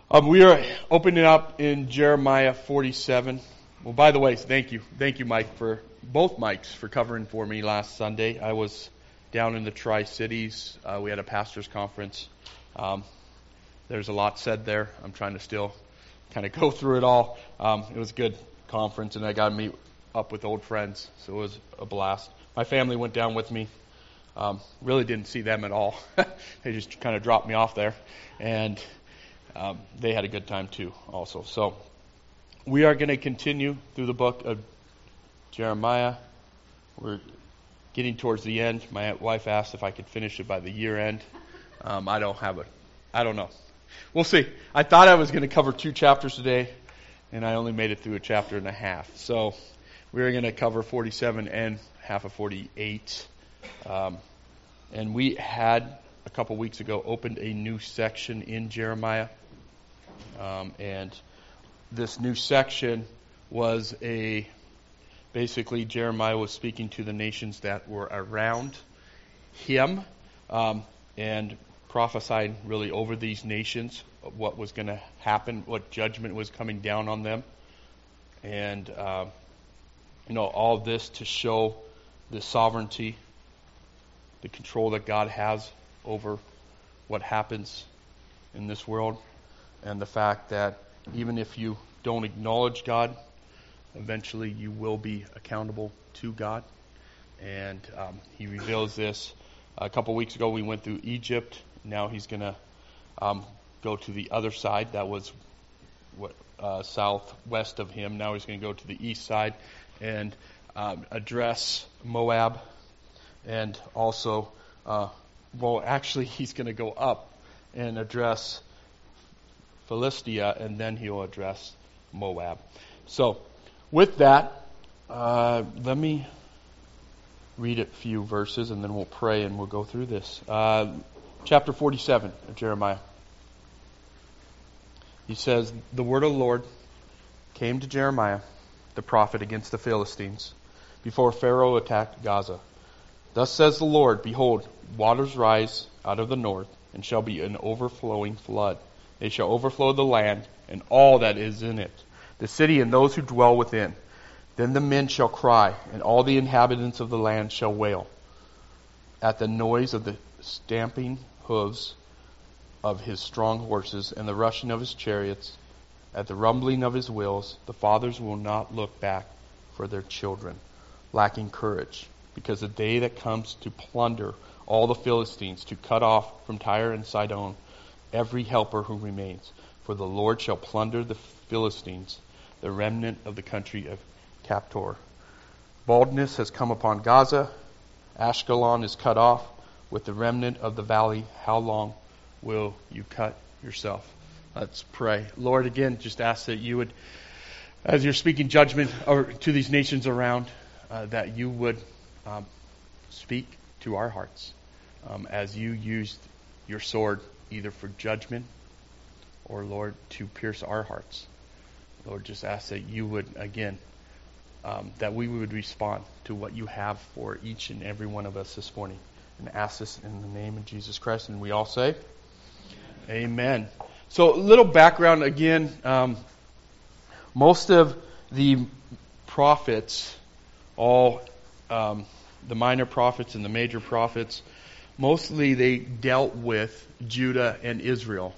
We are opening up in Jeremiah 47. Well, by the way, thank you, Mike, for both Mikes for covering for me last Sunday. I was down in the Tri-Cities. We had a pastors' conference. There's a lot said there. I'm trying to still kind of go through it all. It was a good conference, and I got to meet up with old friends, so it was a blast. My family went down with me. Really didn't see them at all. They just kind of dropped me off there, and they had a good time too also. So we are going to continue through the book of Jeremiah. We're getting towards the end. My wife asked if I could finish it by the year end. I don't know. We'll see. I thought I was going to cover 2 chapters today, and I only made it through a chapter and a half. So we're going to cover 47 and half of 48. And we had, a couple weeks ago, opened a new section in Jeremiah. And this new section was basically Jeremiah was speaking to the nations that were around him, and prophesying really over these nations what was going to happen, what judgment was coming down on them. And, all of this to show the sovereignty, the control that God has over what happens in this world, and the fact that even if you don't acknowledge God, eventually you will be accountable to God. And he reveals this. A couple weeks ago we went through Egypt. Now he's going to go to the other side. That was southwest of him. Now he's going to go to the east side and address Moab. And also, he's going to go up and address Philistia, and then he'll address Moab. So, with that, let me read a few verses, and then we'll pray and we'll go through this. Chapter 47 of Jeremiah. He says, "The word of the Lord came to Jeremiah, the prophet, against the Philistines, before Pharaoh attacked Gaza. Thus says the Lord, Behold, waters rise out of the north, and shall be an overflowing flood. They shall overflow the land, and all that is in it, the city and those who dwell within. Then the men shall cry, and all the inhabitants of the land shall wail. At the noise of the stamping hooves of his strong horses, and the rushing of his chariots, at the rumbling of his wheels, the fathers will not look back for their children, lacking courage. Because the day that comes to plunder all the Philistines, to cut off from Tyre and Sidon every helper who remains. For the Lord shall plunder the Philistines, the remnant of the country of Captor. Baldness has come upon Gaza. Ashkelon is cut off with the remnant of the valley. How long will you cut yourself?" Let's pray. Lord, again, just ask that you would, as you're speaking judgment to these nations around, that you would speak to our hearts as you used your sword either for judgment or, Lord, to pierce our hearts. Lord, just ask that you would, again, that we would respond to what you have for each and every one of us this morning. And ask this in the name of Jesus Christ. And we all say, Amen. So, a little background again. Most of the prophets, all the minor prophets and the major prophets, mostly they dealt with Judah and Israel,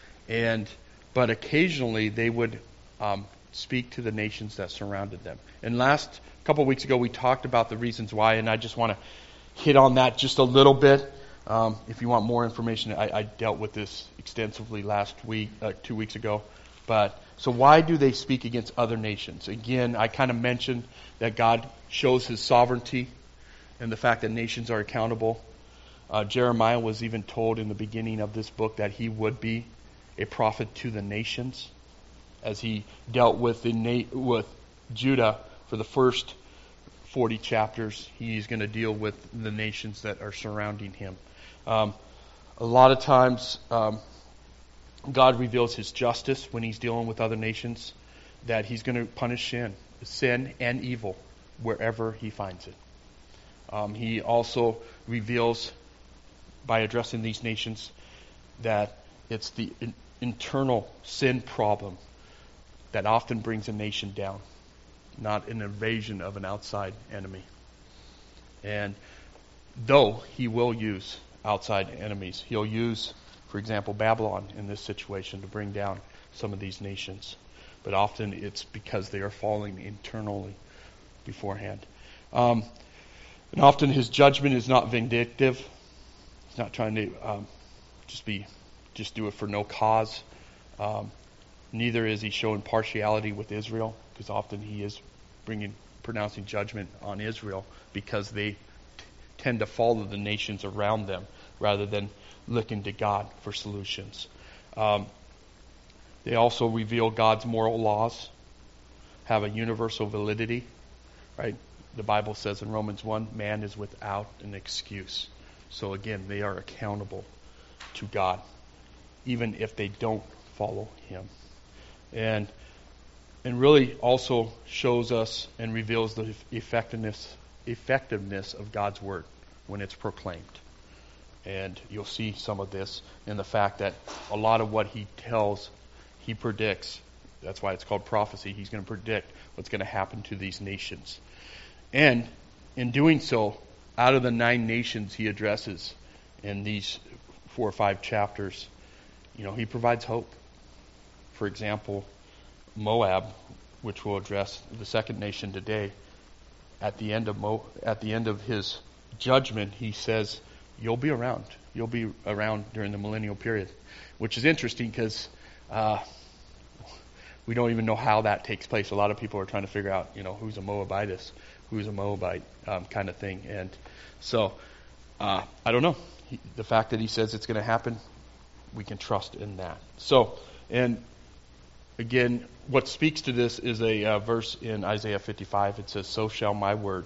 but occasionally they would speak to the nations that surrounded them. And last couple of weeks ago we talked about the reasons why, and I just want to hit on that just a little bit. If you want more information, I dealt with this extensively last week, 2 weeks ago. But so why do they speak against other nations? Again, I kind of mentioned that God shows His sovereignty and the fact that nations are accountable. Jeremiah was even told in the beginning of this book that he would be a prophet to the nations, as he dealt with with Judah for the first 40 chapters. He's going to deal with the nations that are surrounding him. A lot of times, God reveals His justice when He's dealing with other nations, that He's going to punish sin and evil wherever He finds it. He also reveals, by addressing these nations, that it's the internal sin problem that often brings a nation down, not an invasion of an outside enemy. And though he will use outside enemies, he'll use, for example, Babylon in this situation to bring down some of these nations. But often it's because they are falling internally beforehand. And often his judgment is not vindictive. He's not trying to just do it for no cause. Neither is he showing partiality with Israel, because often he is pronouncing judgment on Israel because they tend to follow the nations around them rather than looking to God for solutions. They also reveal God's moral laws, have a universal validity, right? The Bible says in Romans 1, man is without an excuse. So again, they are accountable to God, even if they don't follow him. And really also shows us and reveals the effectiveness of God's word when it's proclaimed. And you'll see some of this in the fact that a lot of what he tells, he predicts. That's why it's called prophecy. He's going to predict what's going to happen to these nations. And in doing so, out of the 9 nations he addresses in these 4 or 5 chapters, he provides hope. For example, Moab, which we'll address, the second nation today, at the end of his judgment, he says, you'll be around. You'll be around during the millennial period, which is interesting because we don't even know how that takes place. A lot of people are trying to figure out, who's a Moabitess, who's a Moabite kind of thing. And so, I don't know. The fact that he says it's going to happen, we can trust in that. So, and again, what speaks to this is a verse in Isaiah 55. It says, so shall my word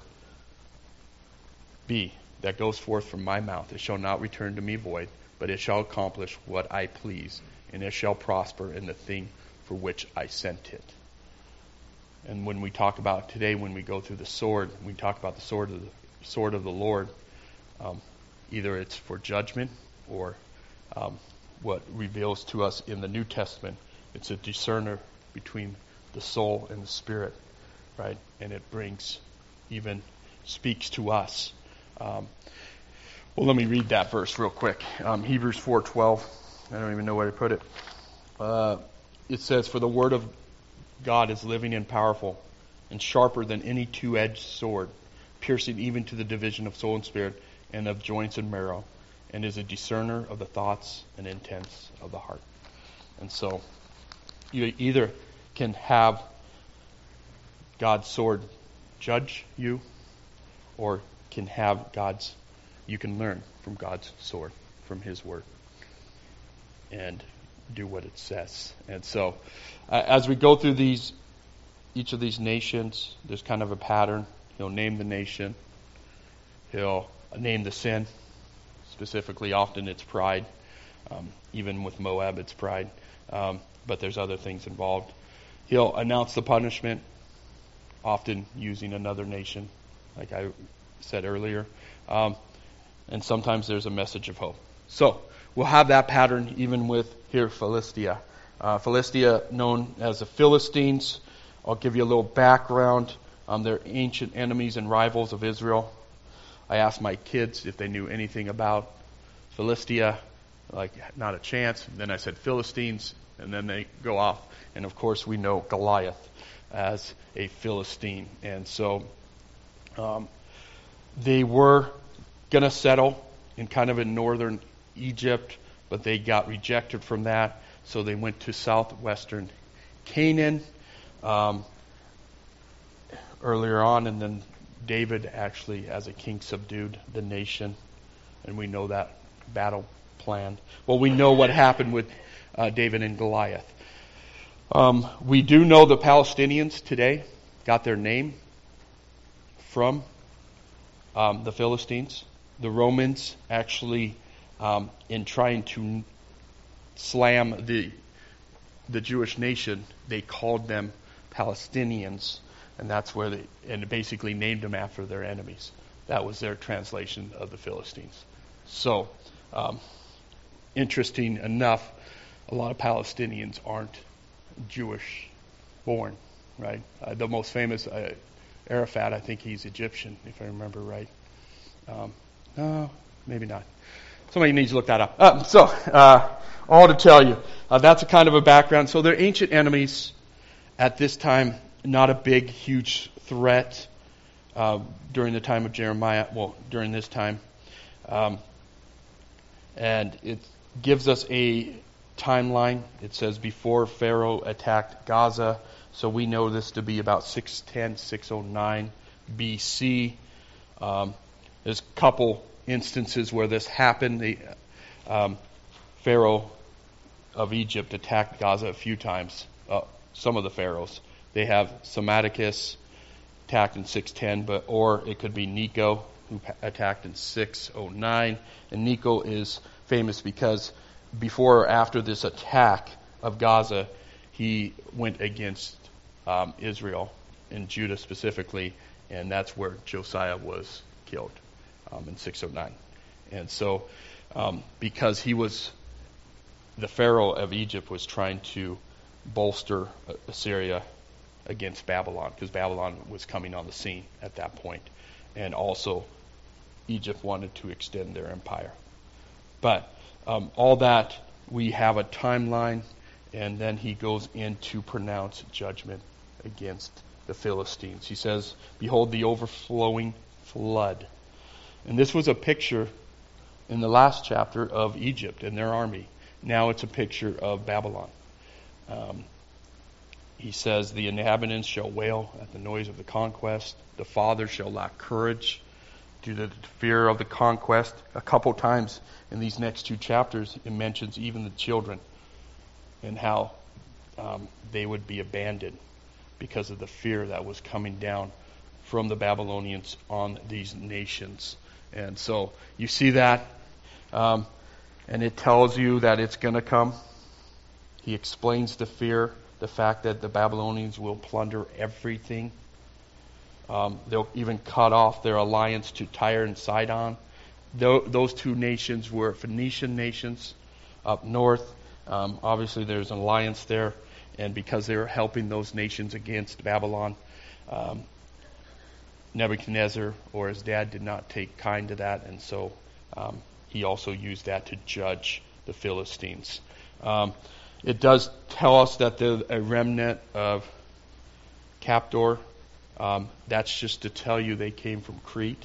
be that goes forth from my mouth. It shall not return to me void, but it shall accomplish what I please, and it shall prosper in the thing for which I sent it. And when we talk about today, when we go through the sword, we talk about the sword of the Lord. Either it's for judgment or what reveals to us in the New Testament. It's a discerner between the soul and the spirit, right? And it speaks to us. Well, let me read that verse real quick. Hebrews 4:12. I don't even know where to put it. It says, for the word of God is living and powerful and sharper than any two-edged sword, piercing even to the division of soul and spirit and of joints and marrow, and is a discerner of the thoughts and intents of the heart. And so you either can have God's sword judge you, or you can learn from God's sword, from his word, and do what it says. And so as we go through each of these nations, there's kind of a pattern. He'll name the nation. He'll name the sin. Specifically, often it's pride. Even with Moab, it's pride. But there's other things involved. He'll announce the punishment, often using another nation, like I said earlier. And sometimes there's a message of hope. So we'll have that pattern even with here Philistia. Philistia, known as the Philistines. I'll give you a little background. They're ancient enemies and rivals of Israel. I asked my kids if they knew anything about Philistia. Like, not a chance. Then I said Philistines, and then they go off. And of course we know Goliath as a Philistine. And so they were going to settle in northern Egypt, but they got rejected from that. So they went to southwestern Canaan earlier on, and then David actually, as a king, subdued the nation, and we know that battle plan. Well, we know what happened with David and Goliath. We do know the Palestinians today got their name from the Philistines. The Romans actually, in trying to slam the Jewish nation, they called them Palestinians, and that's where they basically named them after their enemies. That was their translation of the Philistines. So, interesting enough, a lot of Palestinians aren't Jewish born, right? The most famous, Arafat, I think he's Egyptian, if I remember right. No, maybe not. Somebody needs to look that up. All to tell you, that's a kind of a background. So they're ancient enemies at this time, not a big, huge threat during the time of Jeremiah. Well, during this time. And it gives us a timeline. It says before Pharaoh attacked Gaza. So we know this to be about 610, 609 BC. There's a couple instances where this happened. Pharaoh of Egypt attacked Gaza a few times. Some of the pharaohs. They have Psammetichus attacked in 610, or it could be Necho who attacked in 609. And Necho is famous because before or after this attack of Gaza, he went against Israel and Judah specifically, and that's where Josiah was killed in 609. And so, because he was, the Pharaoh of Egypt was trying to bolster Assyria against Babylon, because Babylon was coming on the scene at that point. And also, Egypt wanted to extend their empire. But all that, we have a timeline, and then he goes in to pronounce judgment against the Philistines. He says, behold the overflowing flood. And this was a picture in the last chapter of Egypt and their army. Now it's a picture of Babylon. He says, the inhabitants shall wail at the noise of the conquest. The fathers shall lack courage due to the fear of the conquest. A couple times in these next two chapters, it mentions even the children and how they would be abandoned because of the fear that was coming down from the Babylonians on these nations. And so you see that, and it tells you that it's going to come. He explains the fear, the fact that the Babylonians will plunder everything. They'll even cut off their alliance to Tyre and Sidon. Those two nations were Phoenician nations up north. Obviously there's an alliance there, and because they were helping those nations against Babylon, Nebuchadnezzar or his dad did not take kind to that, and so he also used that to judge the Philistines. It does tell us that there's a remnant of Captor. That's just to tell you they came from Crete.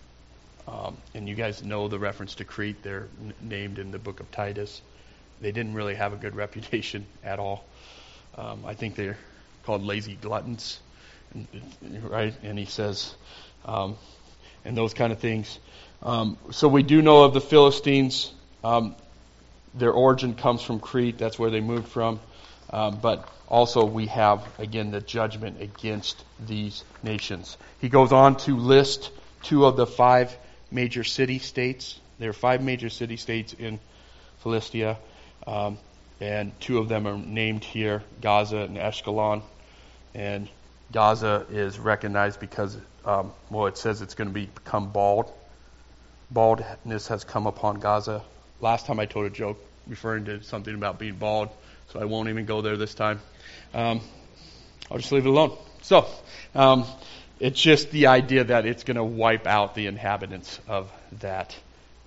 And you guys know the reference to Crete. They're named in the book of Titus. They didn't really have a good reputation at all. I think they're called lazy gluttons, right? And he says, and those kind of things. So we do know of the Philistines. Their origin comes from Crete. That's where they moved from. But also we have, again, the judgment against these nations. He goes on to list two of the 5 major city-states. There are 5 major city-states in Philistia, and 2 of them are named here, Gaza and Ashkelon. And Gaza is recognized because, it says it's going to become bald. Baldness has come upon Gaza. Last time I told a joke referring to something about being bald, so I won't even go there this time. I'll just leave it alone. So, it's just the idea that it's going to wipe out the inhabitants of that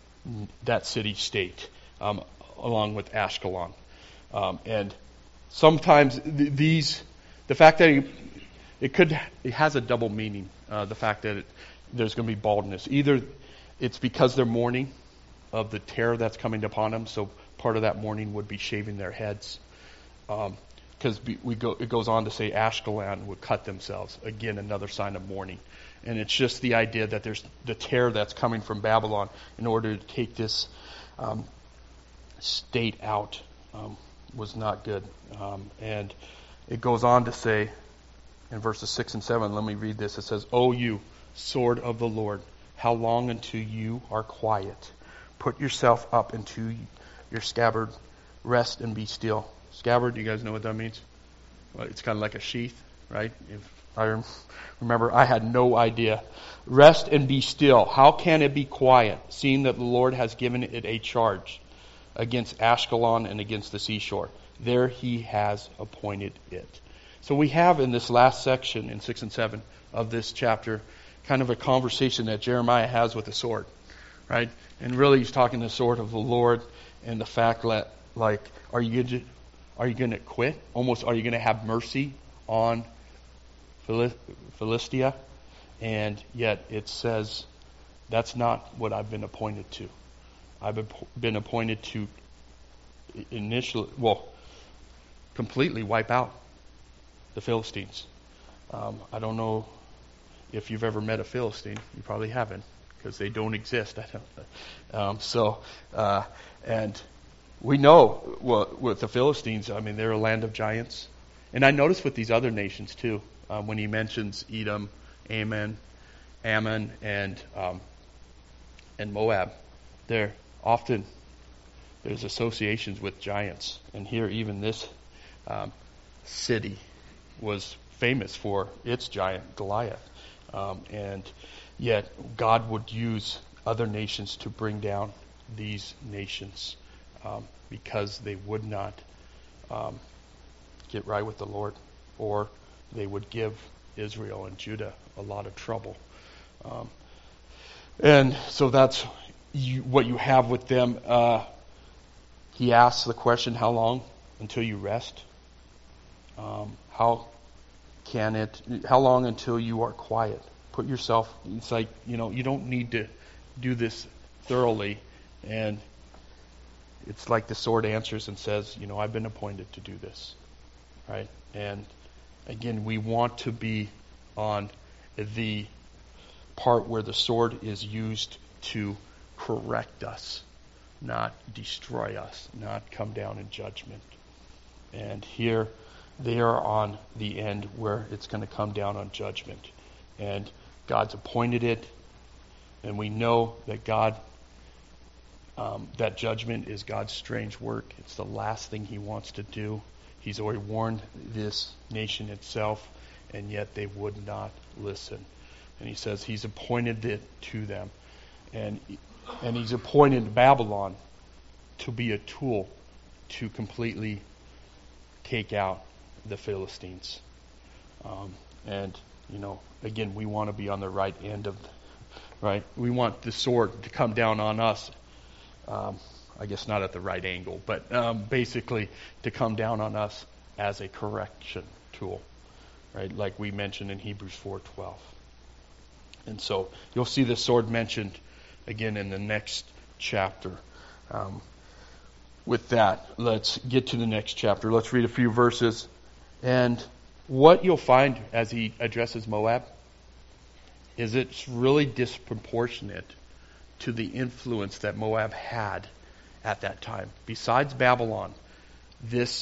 city-state, along with Ashkelon. And sometimes the fact that it has a double meaning. The fact that there's going to be baldness. Either it's because they're mourning of the terror that's coming upon them, so part of that mourning would be shaving their heads. Because it goes on to say Ashkelon would cut themselves. Again, another sign of mourning. And it's just the idea that there's the terror that's coming from Babylon in order to take this state out was not good. And it goes on to say in verses 6 and 7, let me read this. It says, O you, sword of the Lord, how long until you are quiet? Put yourself up into your scabbard, rest and be still. Scabbard, do you guys know what that means? Well, it's kind of like a sheath, right? If I remember, I had no idea. Rest and be still. How can it be quiet, seeing that the Lord has given it a charge? against Ashkelon and against the seashore. There he has appointed it. So we have in this last section, in 6 and 7 of this chapter, kind of a conversation that Jeremiah has with the sword, right? And really he's talking the sword of the Lord and the fact that, like, are you going to quit? Almost, are you going to have mercy on Philistia? And yet it says, that's not what I've been appointed to. I've been appointed to completely wipe out the Philistines. I don't know if you've ever met a Philistine. You probably haven't, because they don't exist. And we know, with the Philistines, I mean, they're a land of giants. And I notice with these other nations too, when he mentions Edom, Ammon, and Moab, there's associations with giants. And here, even this city was famous for its giant, Goliath. And yet God would use other nations to bring down these nations because they would not get right with the Lord, or they would give Israel and Judah a lot of trouble. And so that's what you have with them. He asks the question, how long until you rest? How long until you are quiet? Put yourself, it's like, you don't need to do this thoroughly. And it's like the sword answers and says, I've been appointed to do this. Right? And again, we want to be on the part where the sword is used to correct us, not destroy us, not come down in judgment. And here they are on the end where it's going to come down on judgment. And God's appointed it, and we know that that judgment is God's strange work. It's the last thing he wants to do. He's already warned this nation itself, and yet they would not listen. And he says he's appointed it to them. And he's appointed Babylon to be a tool to completely take out the Philistines. Again, we want to be on the right end of, right? We want the sword to come down on us. I guess not at the right angle, but basically to come down on us as a correction tool, right? Like we mentioned in Hebrews 4:12. And so you'll see the sword mentioned again in the next chapter. With that, let's get to the next chapter. Let's read a few verses. And what you'll find as he addresses Moab is it's really disproportionate to the influence that Moab had at that time. Besides Babylon, this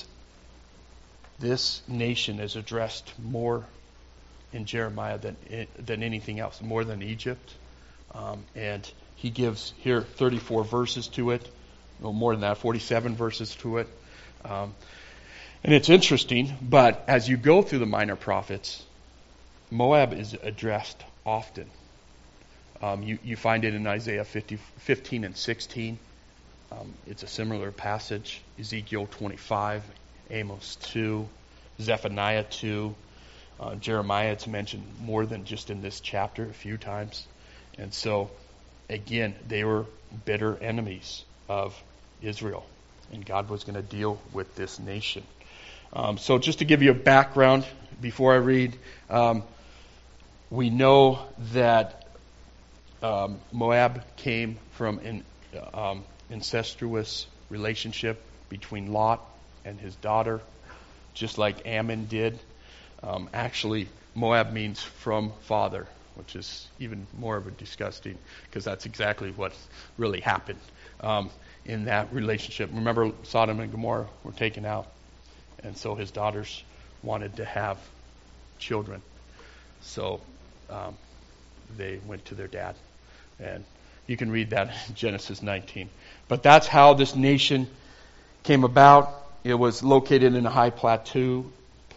nation is addressed more in Jeremiah than anything else, more than Egypt. And he gives here 34 verses to it. No, more than that, 47 verses to it. And it's interesting, but as you go through the minor prophets, Moab is addressed often. You find it in Isaiah 15 and 16. It's a similar passage. Ezekiel 25, Amos 2, Zephaniah 2. Jeremiah, it's mentioned more than just in this chapter, a few times. And so, again, they were bitter enemies of Israel. And God was going to deal with this nation. So just to give you a background before I read, we know that Moab came from an incestuous relationship between Lot and his daughter, just like Ammon did. Actually, Moab means from father, which is even more of a disgusting, because that's exactly what really happened in that relationship. Remember, Sodom and Gomorrah were taken out, and so his daughters wanted to have children. So they went to their dad. And you can read that in Genesis 19. But that's how this nation came about. It was located in a high plateau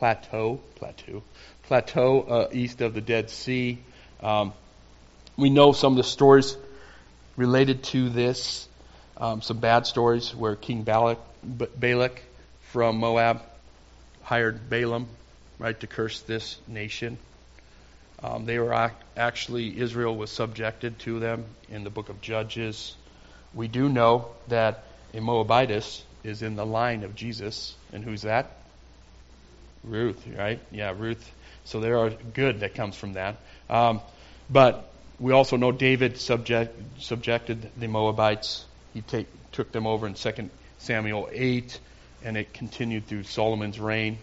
east of the Dead Sea. We know some of the stories related to this. some bad stories where King Balak from Moab hired Balaam, right, to curse this nation. They were actually, Israel was subjected to them in the book of Judges. We do know that a Moabitess is in the line of Jesus. And who's that? Ruth, right? Yeah, Ruth. So there are good that comes from that. But we also know David subjected the Moabites. He took them over in 2 Samuel 8, and it continued through Solomon's reign.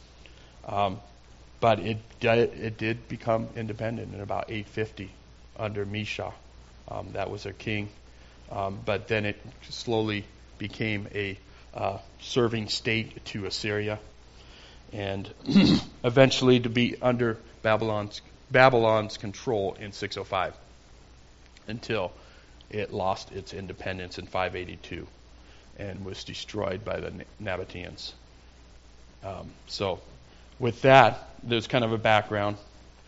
But it did become independent in about 850 under Mesha. That was their king. But then it slowly became a serving state to Assyria, and eventually to be under Babylon's control in 605, until it lost its independence in 582 and was destroyed by the Nabateans. So with that, there's kind of a background.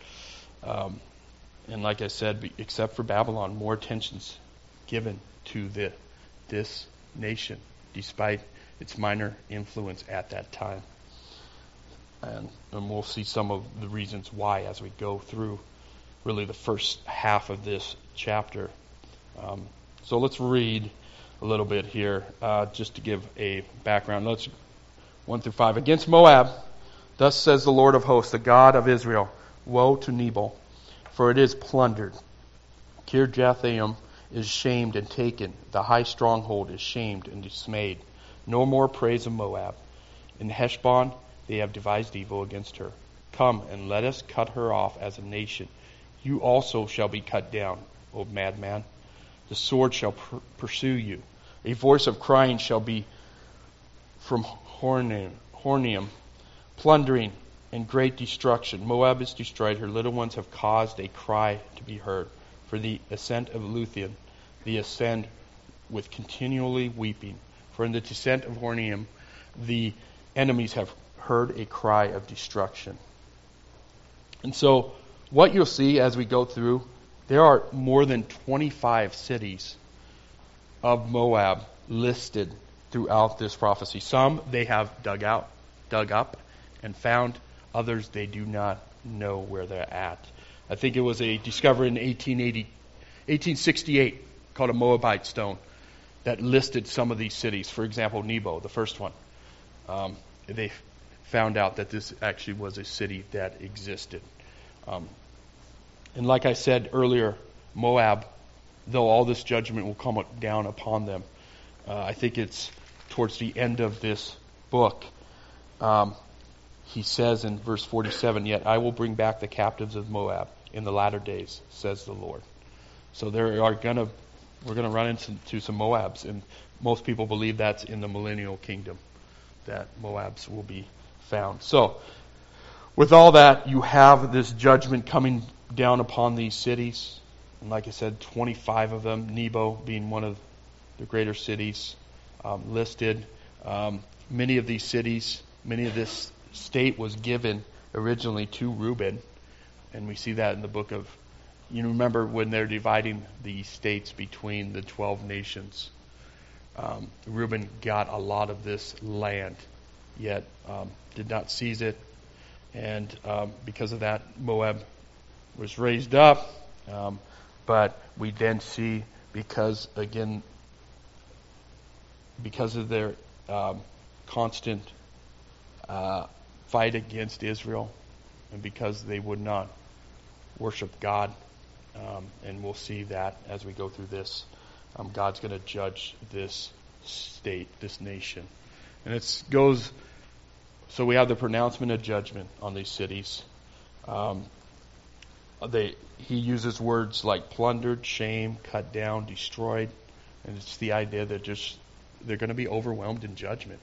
And like I said, except for Babylon, more attention's given to this nation, despite its minor influence at that time. And we'll see some of the reasons why as we go through really the first half of this chapter. So let's read a little bit here, just to give a background. Let's 1 through 5. Against Moab, thus says the Lord of hosts, the God of Israel, woe to Nebo, for it is plundered. Kirjathaim is shamed and taken. The high stronghold is shamed and dismayed. No more praise of Moab. In Heshbon they have devised evil against her. Come and let us cut her off as a nation. You also shall be cut down, O madman. The sword shall pursue you. A voice of crying shall be from Hornium, plundering and great destruction. Moab is destroyed. Her little ones have caused a cry to be heard. For the ascent of Luthien, the ascend with continually weeping. For in the descent of Hornium, the enemies have heard a cry of destruction. And so, what you'll see as we go through, there are more than 25 cities of Moab listed throughout this prophecy. Some they have dug up, and found. Others they do not know where they're at. I think it was a discovery in 1868 called a Moabite stone that listed some of these cities. For example, Nebo, the first one. They found out that this actually was a city that existed. And like I said earlier, Moab, though all this judgment will come down upon them, I think it's towards the end of this book. He says in verse 47, "Yet I will bring back the captives of Moab in the latter days, says the Lord." So we're going to run into some Moabs, and most people believe that's in the millennial kingdom that Moabs will be found. So with all that, you have this judgment coming down upon these cities. And like I said, 25 of them, Nebo being one of the greater cities listed. Many of these cities, many of this state was given originally to Reuben. And we see that in the book of, you remember when they're dividing the states between the 12 nations. Reuben got a lot of this land, yet did not seize it. And because of that, Moab was raised up. But we then see, because of their constant fight against Israel, and because they would not worship God, and we'll see that as we go through this, God's going to judge this state, this nation. And it goes, so we have the pronouncement of judgment on these cities. He uses words like plundered, shamed, cut down, destroyed, and it's the idea that they're going to be overwhelmed in judgment.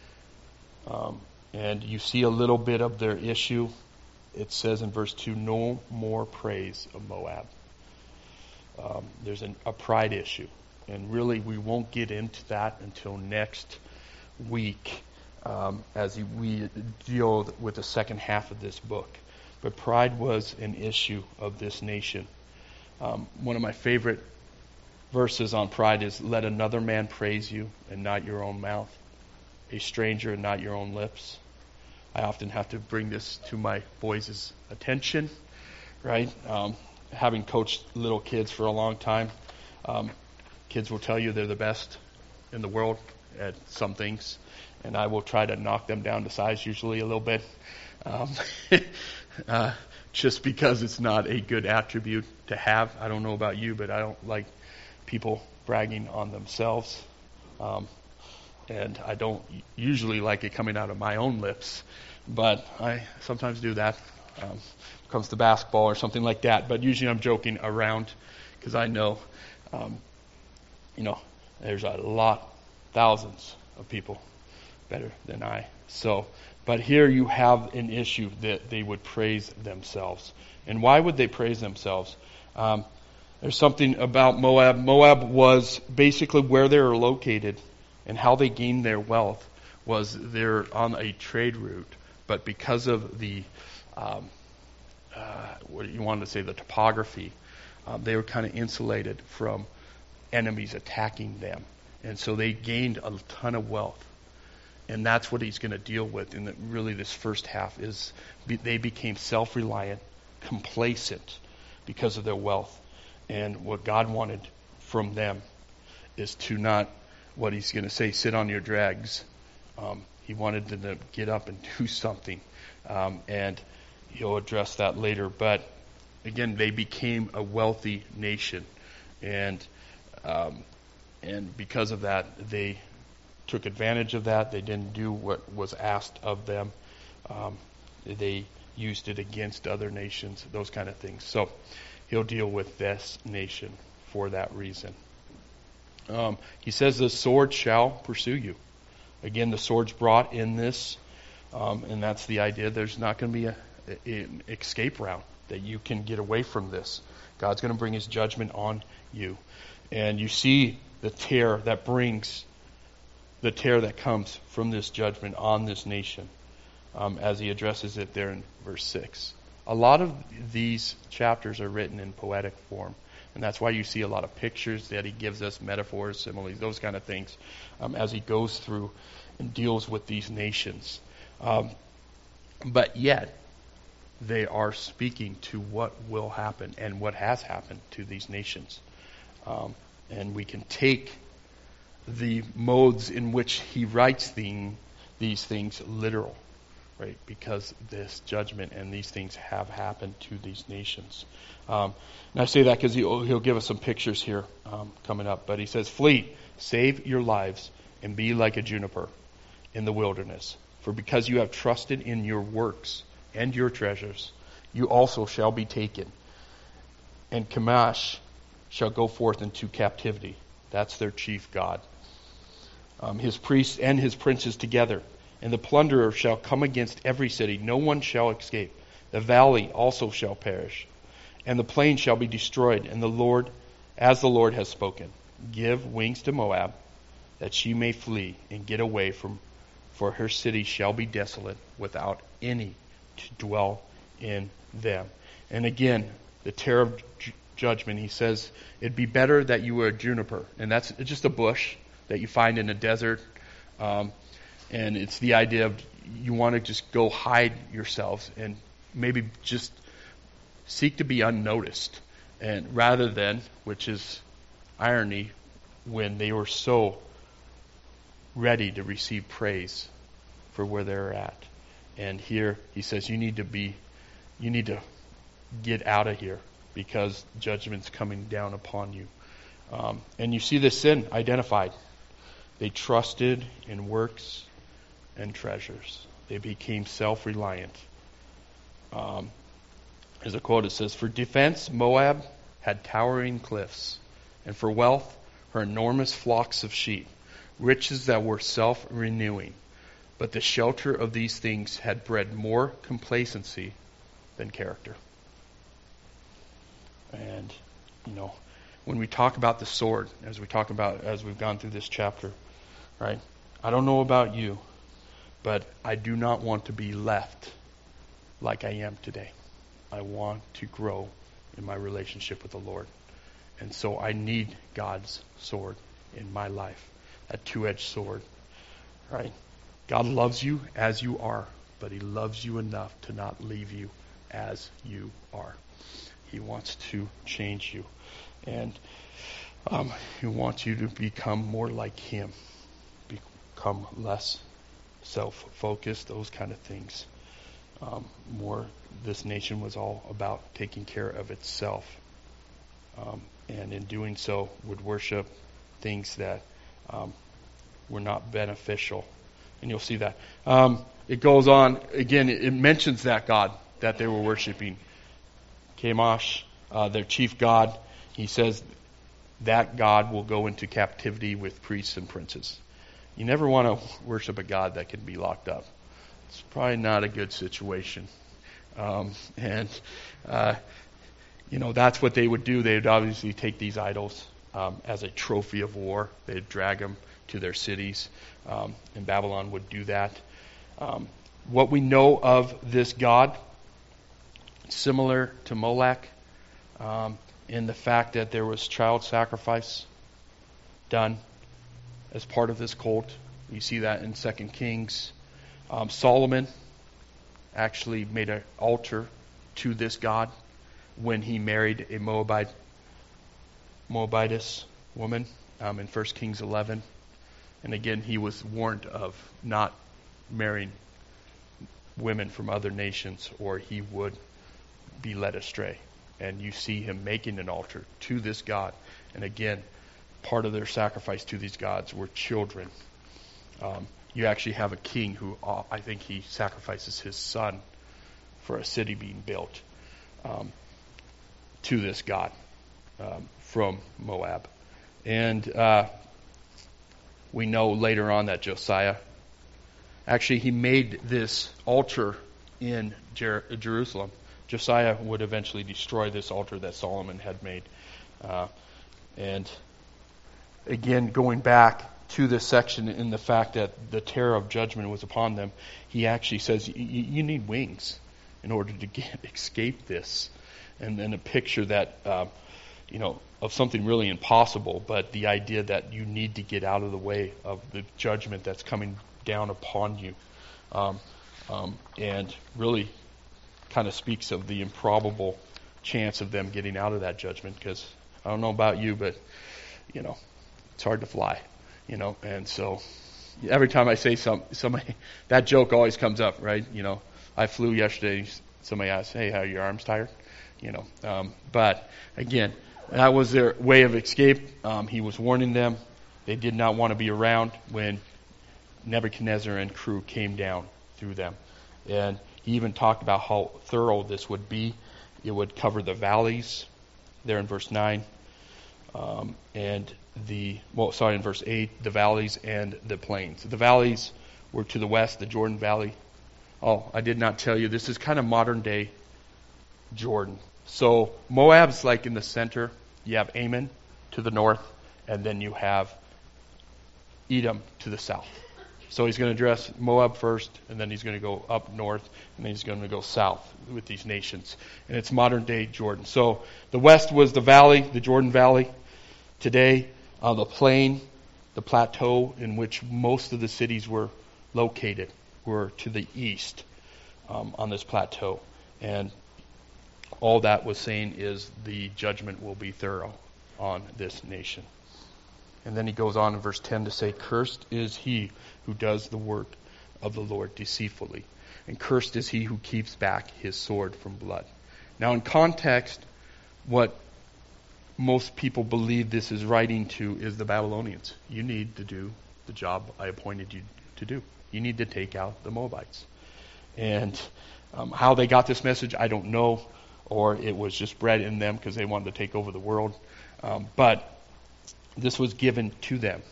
And you see a little bit of their issue. It says in verse 2, no more praise of Moab. There's a pride issue. And really, we won't get into that until next week as we deal with the second half of this book. But pride was an issue of this nation. One of my favorite verses on pride is, let another man praise you and not your own mouth, a stranger and not your own lips. I often have to bring this to my boys' attention, right? Having coached little kids for a long time, kids will tell you they're the best in the world at some things, and I will try to knock them down to size usually a little bit, just because it's not a good attribute to have. I don't know about you, but I don't like people bragging on themselves, and I don't usually like it coming out of my own lips, but I sometimes do that. When it comes to basketball or something like that, but usually I'm joking around because I know, there's thousands of people better than I. So, but here you have an issue that they would praise themselves. And why would they praise themselves? There's something about Moab. Moab was basically where they were located, and how they gained their wealth was they're on a trade route. But because of the, the topography, they were kind of insulated from enemies attacking them. And so they gained a ton of wealth. And that's what he's going to deal with in really this first half, is they became self-reliant, complacent because of their wealth. And what God wanted from them is to not, what he's going to say, sit on your dregs. He wanted them to get up and do something. And he'll address that later. But again, they became a wealthy nation. And because of that, they took advantage of that. They didn't do what was asked of them. They used it against other nations, those kind of things. So he'll deal with this nation for that reason. He says the sword shall pursue you. Again, the sword's brought in this, and that's the idea. There's not going to be an escape route that you can get away from this. God's going to bring his judgment on you. And you see the terror that comes from this judgment on this nation, as he addresses it there in verse 6. A lot of these chapters are written in poetic form, and that's why you see a lot of pictures that he gives us, metaphors, similes, those kind of things, as he goes through and deals with these nations. But yet, they are speaking to what will happen and what has happened to these nations. And we can take the modes in which he writes these things literal, right? Because this judgment and these things have happened to these nations. And I say that because he'll give us some pictures here coming up. But he says, flee, save your lives, and be like a juniper in the wilderness. For because you have trusted in your works and your treasures, you also shall be taken. And Chemosh shall go forth into captivity. That's their chief god. His priests and his princes together. And the plunderer shall come against every city. No one shall escape. The valley also shall perish. And the plain shall be destroyed. And the Lord, as the Lord has spoken, give wings to Moab, that she may flee and get away for her city shall be desolate, without any to dwell in them. And again, the terror of judgment, he says, it'd be better that you were a juniper. And that's just a bush that you find in a desert. And it's the idea of you want to just go hide yourselves and maybe just seek to be unnoticed. And rather than, which is irony, when they were so ready to receive praise for where they're at. And here he says you need to get out of here because judgment's coming down upon you. And you see this sin identified. They trusted in works and treasures. They became self-reliant. There's a quote that says, for defense, Moab had towering cliffs, and for wealth, her enormous flocks of sheep, riches that were self-renewing. But the shelter of these things had bred more complacency than character. And, when we talk about the sword, as we've gone through this chapter, right? I don't know about you, but I do not want to be left like I am today. I want to grow in my relationship with the Lord. And so I need God's sword in my life, that two-edged sword, right? God loves you as you are, but He loves you enough to not leave you as you are. He wants to change you. And He wants you to become more like Him, become less self-focused, those kind of things. More, this nation was all about taking care of itself. And in doing so, would worship things that were not beneficial. And you'll see that. It goes on, again, it mentions that God that they were worshiping. Chemosh, their chief god, he says that God will go into captivity with priests and princes. You never want to worship a God that can be locked up. It's probably not a good situation. That's what they would do. They would obviously take these idols as a trophy of war. They'd drag them to their cities. And Babylon would do that. What we know of this god, similar to Molech, in the fact that there was child sacrifice done as part of this cult. We see that in 2 Kings. Solomon actually made an altar to this god when he married a Moabitess woman in 1 Kings 11. And again, he was warned of not marrying women from other nations or he would be led astray. And you see him making an altar to this god. And again, part of their sacrifice to these gods were children. You actually have a king who, I think he sacrifices his son for a city being built to this god from Moab. And we know later on that Josiah, actually he made this altar in Jerusalem. Josiah would eventually destroy this altar that Solomon had made. And again, going back to this section in the fact that the terror of judgment was upon them, he actually says you need wings in order to escape this. And then a picture that, of something really impossible, but the idea that you need to get out of the way of the judgment that's coming down upon you. And really kind of speaks of the improbable chance of them getting out of that judgment, because I don't know about you, but, it's hard to fly, and so every time I say somebody, that joke always comes up, right? I flew yesterday, somebody asked, hey, how are your arms tired? But again, that was their way of escape. He was warning them. They did not want to be around when Nebuchadnezzar and crew came down through them. And he even talked about how thorough this would be. It would cover the valleys, there in verse 9. In verse 8, the valleys and the plains. The valleys were to the west, the Jordan Valley. Oh, I did not tell you, this is kind of modern day Jordan. So Moab's like in the center. You have Ammon to the north, and then you have Edom to the south. So he's going to address Moab first, and then he's going to go up north, and then he's going to go south with these nations. And it's modern day Jordan. So the west was the valley, the Jordan Valley. Today, the plain, the plateau in which most of the cities were located, were to the east on this plateau. And all that was saying is the judgment will be thorough on this nation. And then he goes on in verse 10 to say, cursed is he who does the work of the Lord deceitfully, and cursed is he who keeps back his sword from blood. Now in context, what most people believe this is writing to is the Babylonians. You need to do the job I appointed you to do. You need to take out the Moabites. And how they got this message, I don't know, or it was just bred in them because they wanted to take over the world. But this was given to them.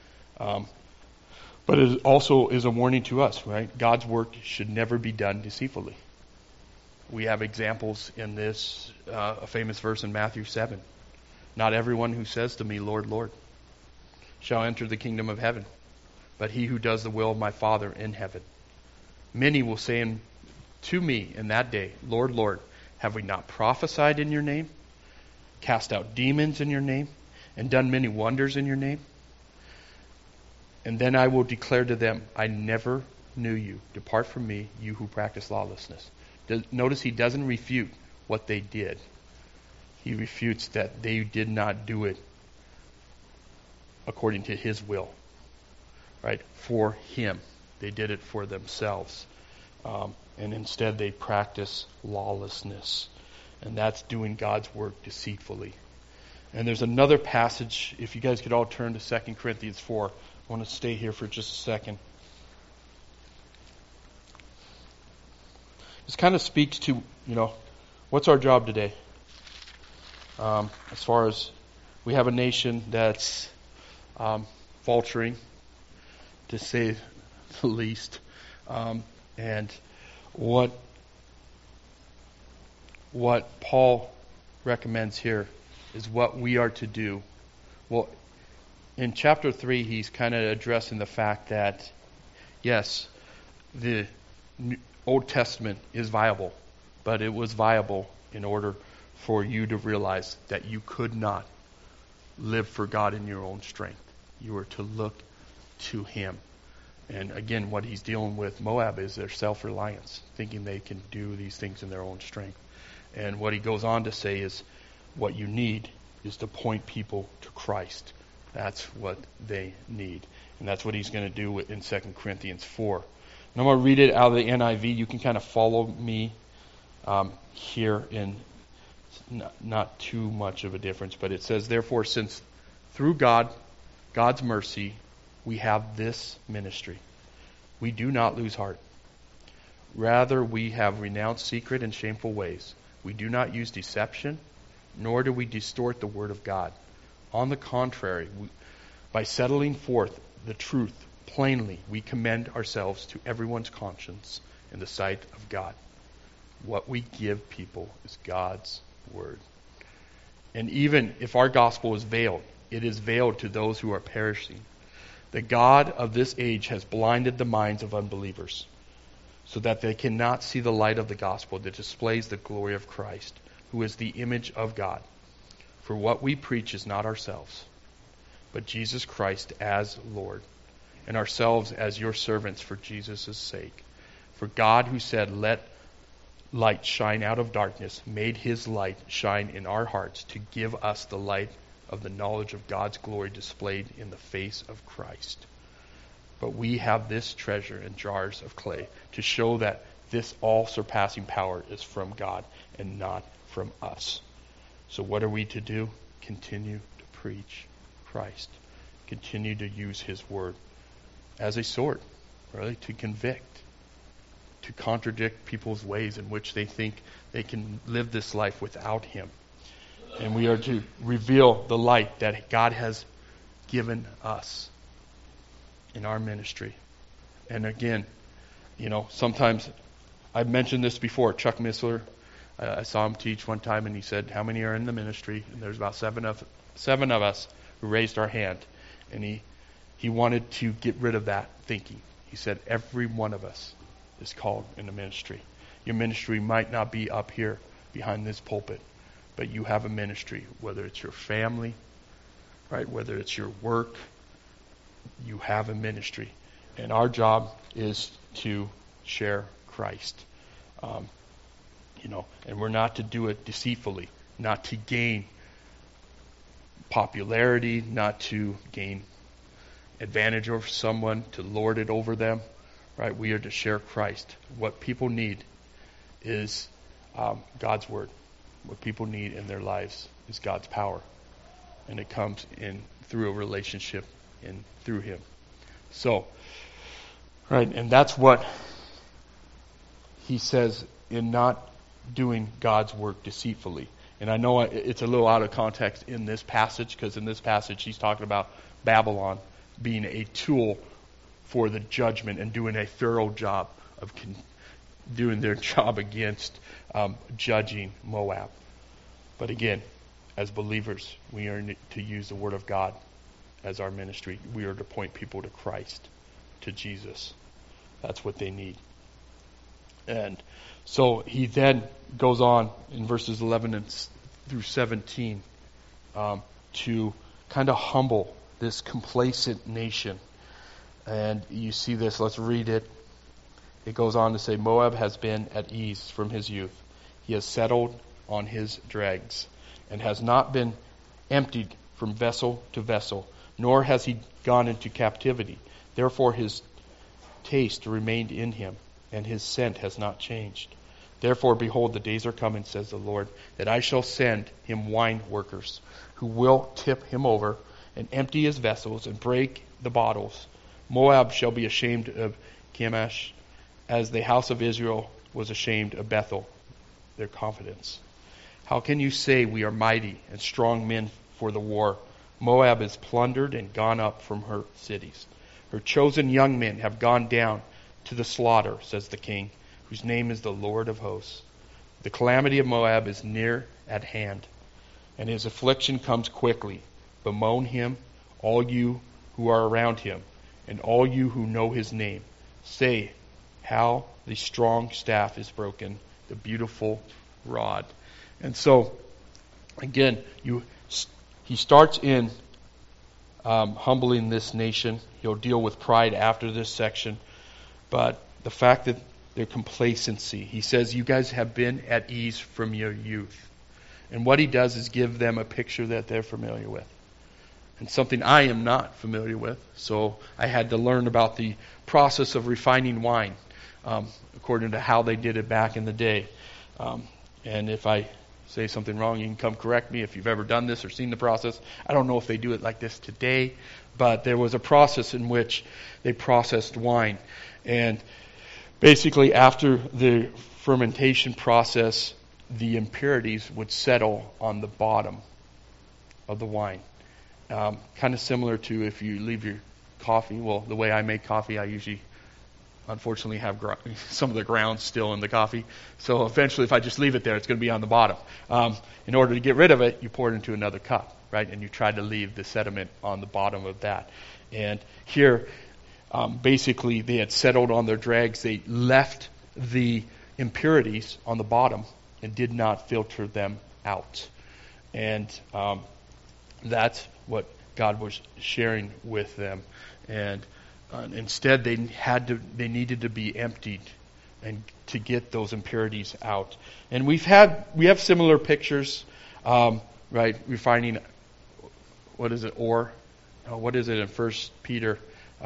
But it also is a warning to us, right? God's work should never be done deceitfully. We have examples in this, a famous verse in Matthew 7. Not everyone who says to me, Lord, Lord, shall enter the kingdom of heaven, but he who does the will of my Father in heaven. Many will say to me in that day, Lord, Lord, have we not prophesied in your name? cast out demons in your name, and done many wonders in your name? And then I will declare to them, I never knew you. Depart from me, you who practice lawlessness. Notice he doesn't refute what they did. He refutes that they did not do it according to his will, right? For him. They did it for themselves. And instead they practice lawlessness. And that's doing God's work deceitfully. And there's another passage, if you guys could all turn to 2 Corinthians 4. I want to stay here for just a second. This kind of speaks to, what's our job today? As far as we have a nation that's faltering, to say the least. And what Paul recommends here is what we are to do. Well, in chapter 3, he's kind of addressing the fact that, yes, the Old Testament is viable, but it was viable in order for you to realize that you could not live for God in your own strength. You were to look to Him. And again, what he's dealing with Moab is their self-reliance, thinking they can do these things in their own strength. And what he goes on to say is, what you need is to point people to Christ. That's what they need. And that's what he's going to do in 2 Corinthians 4. And I'm going to read it out of the NIV. You can kind of follow me here in not too much of a difference. But it says, therefore, since through God's mercy, we have this ministry, we do not lose heart. Rather, we have renounced secret and shameful ways. We do not use deception, nor do we distort the word of God. On the contrary, by settling forth the truth plainly, we commend ourselves to everyone's conscience in the sight of God. What we give people is God's word. And even if our gospel is veiled, it is veiled to those who are perishing. The God of this age has blinded the minds of unbelievers, so that they cannot see the light of the gospel that displays the glory of Christ, who is the image of God. For what we preach is not ourselves, but Jesus Christ as Lord, and ourselves as your servants for Jesus' sake. For God, who said, let light shine out of darkness, made His light shine in our hearts to give us the light of the knowledge of God's glory displayed in the face of Christ. But we have this treasure in jars of clay to show that this all-surpassing power is from God and not from us. So what are we to do? Continue to preach Christ. Continue to use His word as a sword, really, to convict, to contradict people's ways in which they think they can live this life without Him. And we are to reveal the light that God has given us in our ministry. And again, sometimes, I've mentioned this before, Chuck Missler, I saw him teach one time and he said, how many are in the ministry? And there's about seven of us who raised our hand. And he wanted to get rid of that thinking. He said, every one of us is called in the ministry. Your ministry might not be up here behind this pulpit, but you have a ministry, whether it's your family, right? Whether it's your work, you have a ministry. And our job is to share Christ. And we're not to do it deceitfully, not to gain popularity, not to gain advantage over someone, to lord it over them, right? We are to share Christ. What people need is God's word. What people need in their lives is God's power. And it comes in through a relationship and through Him. So, right, and that's what he says in not doing God's work deceitfully. And I know it's a little out of context in this passage, because in this passage he's talking about Babylon being a tool for the judgment and doing a thorough job of doing their job against judging Moab. But again, as believers, we are to use the Word of God as our ministry. We are to point people to Christ, to Jesus. That's what they need. And so he then goes on in verses 11 through 17. to kind of humble this complacent nation. And you see this, let's read it. It goes on to say, Moab has been at ease from his youth. He has settled on his dregs, and has not been emptied from vessel to vessel, nor has he gone into captivity. Therefore his taste remained in him, and his scent has not changed. Therefore, behold, the days are coming, says the Lord, that I shall send him wine workers, who will tip him over, and empty his vessels, and break the bottles. Moab shall be ashamed of Chemosh, as the house of Israel was ashamed of Bethel, their confidence. How can you say we are mighty and strong men for the war? Moab is plundered and gone up from her cities. Her chosen young men have gone down to the slaughter, says the King, whose name is the Lord of hosts. The calamity of Moab is near at hand, and his affliction comes quickly. Bemoan him, all you who are around him, and all you who know his name. Say how the strong staff is broken, the beautiful rod. And so, again, he starts in humbling this nation. He'll deal with pride after this section. But the fact that their complacency, he says, you guys have been at ease from your youth. And what he does is give them a picture that they're familiar with. And something I am not familiar with. So I had to learn about the process of refining wine, according to how they did it back in the day. And if I say something wrong, you can come correct me if you've ever done this or seen the process. I don't know if they do it like this today, but there was a process in which they processed wine. And basically after the fermentation process, the impurities would settle on the bottom of the wine. Kind of similar to if you leave your coffee. Well, the way I make coffee, I usually unfortunately have some of the grounds still in the coffee. So eventually if I just leave it there, it's going to be on the bottom. In order to get rid of it, you pour it into another cup, right? And you try to leave the sediment on the bottom of that. And here, basically, they had settled on their dregs. They left the impurities on the bottom and did not filter them out. And that's what God was sharing with them. And instead, they needed to be emptied and to get those impurities out. And we have similar pictures, right? Refining, what is it? What is it in 1 Peter?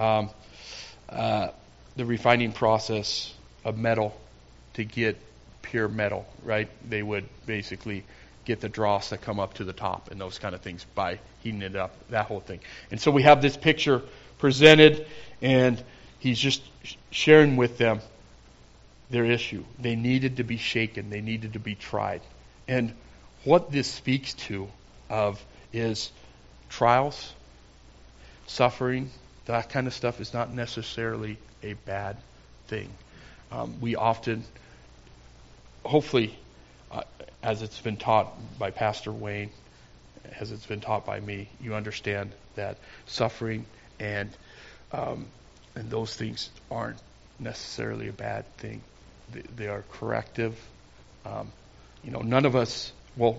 The refining process of metal to get pure metal, right? They would basically get the dross that come up to the top and those kind of things by heating it up, that whole thing. And so we have this picture presented, and he's just sharing with them their issue. They needed to be shaken. They needed to be tried. And what this speaks to of is trials, suffering, that kind of stuff is not necessarily a bad thing. We often, hopefully, as it's been taught by Pastor Wayne, as it's been taught by me, you understand that suffering and those things aren't necessarily a bad thing. They are corrective. None of us,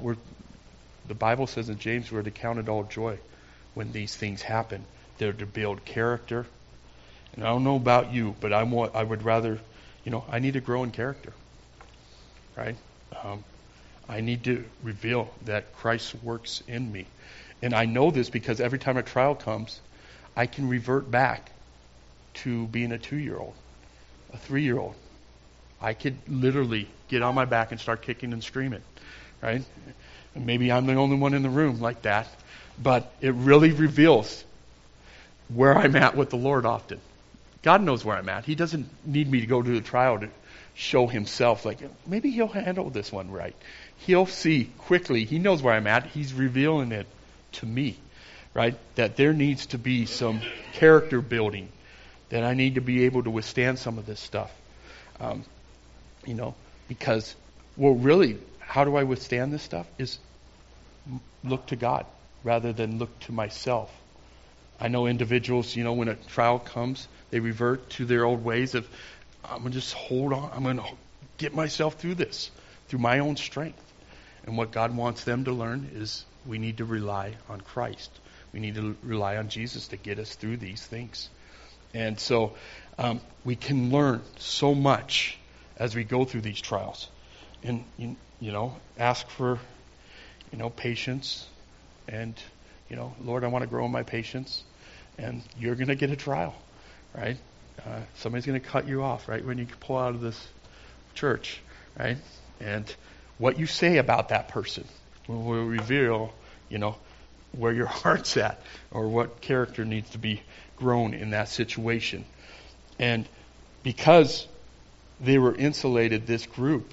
the Bible says in James, we're to count it all joy when these things happen. They're to build character. And I don't know about you, but I would rather, I need to grow in character, right? I need to reveal that Christ works in me. And I know this because every time a trial comes, I can revert back to being a 2-year-old, a 3-year-old. I could literally get on my back and start kicking and screaming, right? And maybe I'm the only one in the room like that, but it really reveals where I'm at with the Lord often. God knows where I'm at. He doesn't need me to go to the trial to show himself like, maybe he'll handle this one right. He'll see quickly. He knows where I'm at. He's revealing it to me, right? That there needs to be some character building, that I need to be able to withstand some of this stuff. Because, really, how do I withstand this stuff? Is look to God rather than look to myself. I know individuals, when a trial comes, they revert to their old ways of, I'm going to just hold on. I'm going to get myself through this, through my own strength. And what God wants them to learn is we need to rely on Christ. We need to rely on Jesus to get us through these things. And so we can learn so much as we go through these trials. And, ask for, patience. And, Lord, I want to grow in my patience. And you're going to get a trial, right? Somebody's going to cut you off, right, when you pull out of this church, right? And what you say about that person will reveal, where your heart's at or what character needs to be grown in that situation. And because they were insulated, this group,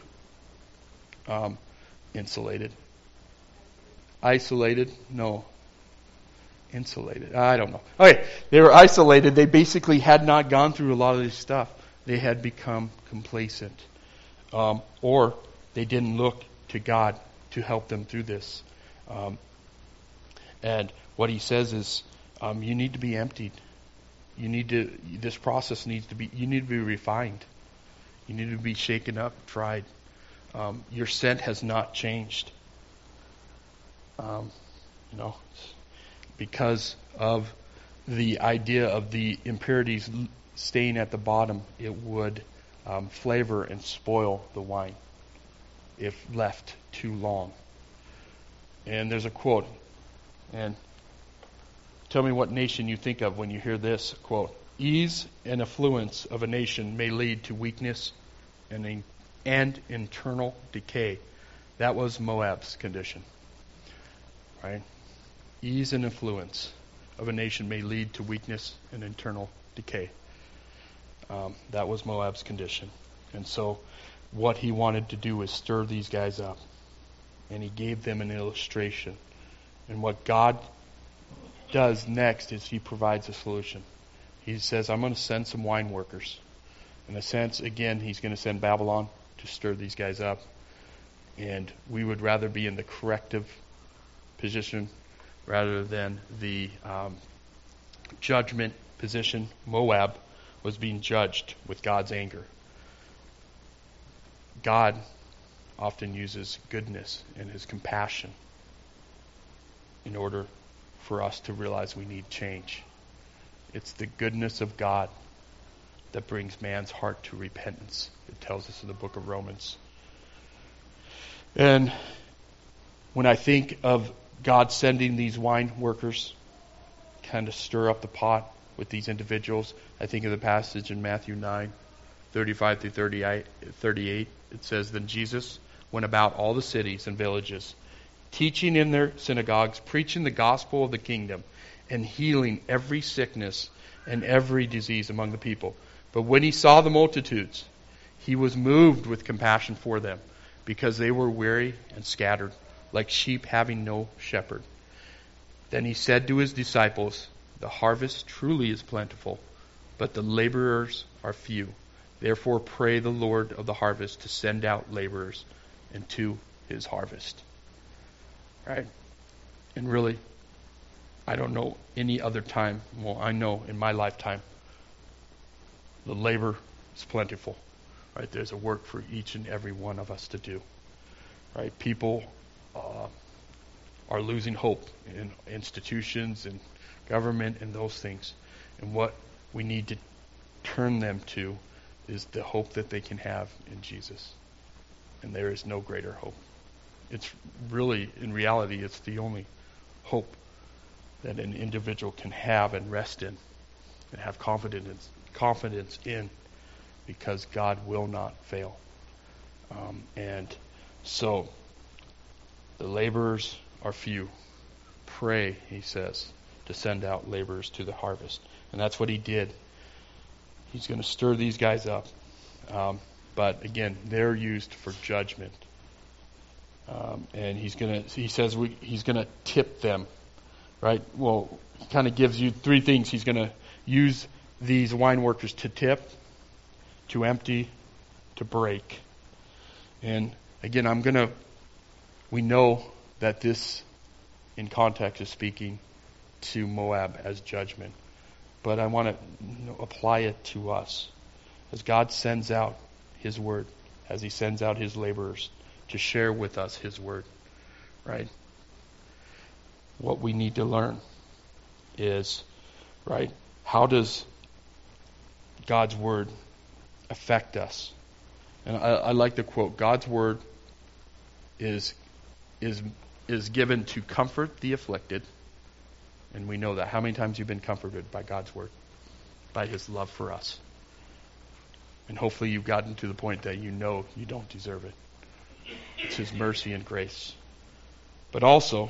isolated, no, insulated, I don't know. Okay, they were isolated. They basically had not gone through a lot of this stuff. They had become complacent. Or they didn't look to God to help them through this. And what he says is, you need to be emptied. This process you need to be refined. You need to be shaken up, tried. Your scent has not changed. Because of the idea of the impurities staying at the bottom, it would flavor and spoil the wine if left too long. And there's a quote, and tell me what nation you think of when you hear this quote. Ease and affluence of a nation may lead to weakness and internal decay. That was Moab's condition. Right? Ease and affluence of a nation may lead to weakness and internal decay. That was Moab's condition. And so what he wanted to do is stir these guys up. And he gave them an illustration. And what God does next is he provides a solution. He says, I'm going to send some wine workers. In a sense, again, he's going to send Babylon to stir these guys up. And we would rather be in the corrective position rather than the judgment position. Moab was being judged with God's anger. God often uses goodness and his compassion in order for us to realize we need change. It's the goodness of God that brings man's heart to repentance. It tells us in the book of Romans. And when I think of God sending these wine workers kind of stir up the pot with these individuals, I think of the passage in Matthew 9, 35 through 38. It says, Then Jesus went about all the cities and villages, teaching in their synagogues, preaching the gospel of the kingdom, and healing every sickness and every disease among the people. But when he saw the multitudes, he was moved with compassion for them, because they were weary and scattered, like sheep having no shepherd. Then he said to his disciples, The harvest truly is plentiful, but the laborers are few. Therefore pray the Lord of the harvest to send out laborers into his harvest. Right? And really, I don't know any other time. Well, I know in my lifetime, the labor is plentiful. Right? There's a work for each and every one of us to do. Right? People are losing hope in institutions and government and those things. And what we need to turn them to is the hope that they can have in Jesus. And there is no greater hope. It's really, in reality, it's the only hope that an individual can have and rest in and have confidence in, because God will not fail. And so the laborers are few. Pray, he says, to send out laborers to the harvest. And that's what he did. He's going to stir these guys up. But again, they're used for judgment. And he's going to tip them. Right? Well, he kind of gives you three things. He's going to use these wine workers to tip, to empty, to break. And again, we know that this in context is speaking to Moab as judgment. But I want to apply it to us. As God sends out his word, as he sends out his laborers to share with us his word. Right? what we need to learn is, right, how does God's Word affect us? And I like the quote, God's Word is given to comfort the afflicted. And we know that. How many times you've been comforted by God's Word? By His love for us. And hopefully you've gotten to the point that you know you don't deserve it. It's His mercy and grace. But also,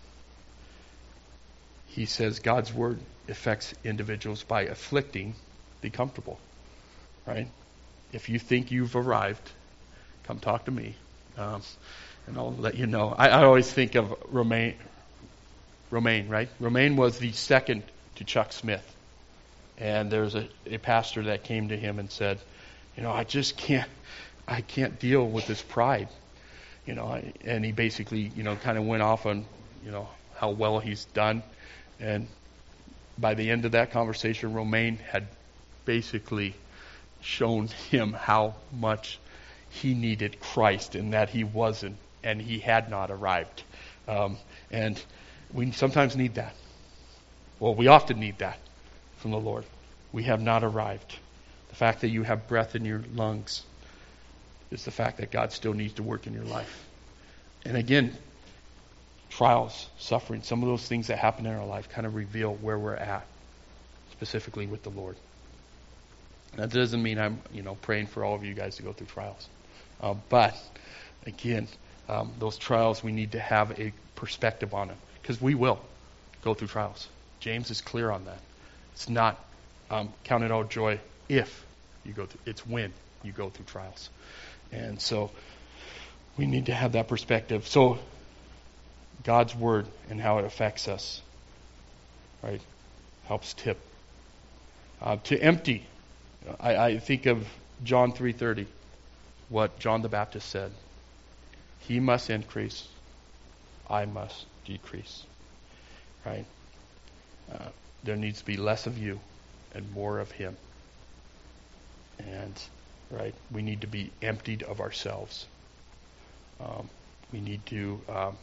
he says God's Word affects individuals by afflicting the comfortable. Right? If you think you've arrived, come talk to me. And I'll let you know. I always think of Romaine, right? Romaine was the second to Chuck Smith. And there's a pastor that came to him and said, I can't deal with this pride. And he basically, kind of went off on, how well he's done. And by the end of that conversation, Romaine had basically shown him how much he needed Christ and that he wasn't, and he had not arrived. And we sometimes need that. Well, we often need that from the Lord. We have not arrived. The fact that you have breath in your lungs is the fact that God still needs to work in your life. And again, trials, suffering, some of those things that happen in our life kind of reveal where we're at, specifically with the Lord. That doesn't mean I'm, praying for all of you guys to go through trials. But again, those trials, we need to have a perspective on them, because we will go through trials. James is clear on that. It's not count it all joy if you go through. It's when you go through trials. And so we need to have that perspective. So God's Word and how it affects us, right, helps tip. To empty. I think of John 3:30, what John the Baptist said. He must increase, I must decrease. Right? There needs to be less of you and more of Him. And, right, we need to be emptied of ourselves. We need to,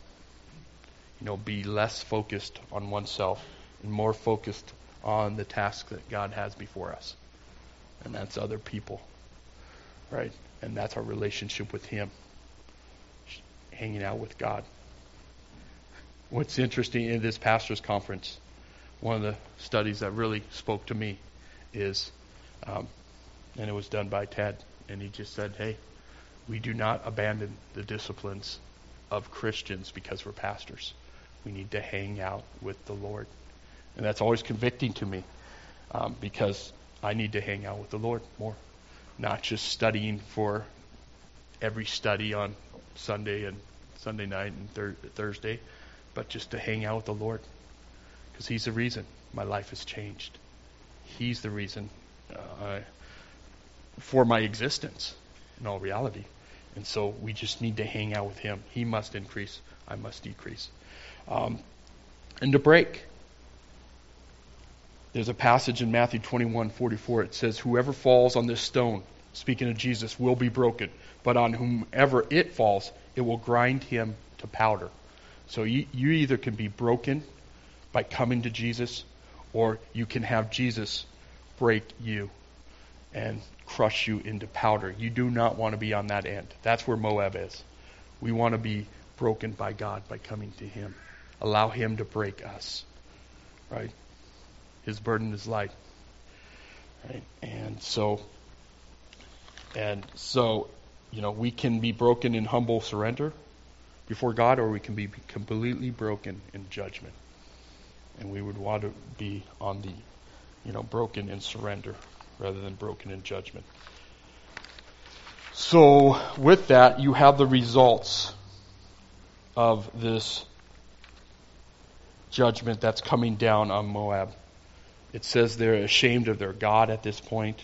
be less focused on oneself and more focused on the task that God has before us. And that's other people. Right? And that's our relationship with Him. Hanging out with God. What's interesting in this pastor's conference, one of the studies that really spoke to me is, and it was done by Ted, and he just said, hey, we do not abandon the disciplines of Christians because we're pastors. We need to hang out with the Lord. And that's always convicting to me, because I need to hang out with the Lord more. Not just studying for every study on Sunday and Sunday night and Thursday, but just to hang out with the Lord. Because He's the reason my life has changed. He's the reason for my existence in all reality. And so we just need to hang out with Him. He must increase, I must decrease. And to break. There's a passage in Matthew 21:44. It says, whoever falls on this stone, speaking of Jesus, will be broken. But on whomever it falls, it will grind him to powder. So you either can be broken by coming to Jesus, or you can have Jesus break you and crush you into powder. You do not want to be on that end. That's where Moab is. We want to be broken by God by coming to Him. Allow Him to break us. Right? His burden is light. Right? And so, we can be broken in humble surrender before God, or we can be completely broken in judgment. And we would want to be on the, broken in surrender rather than broken in judgment. So with that, you have the results of this judgment that's coming down on Moab. It says they're ashamed of their God at this point.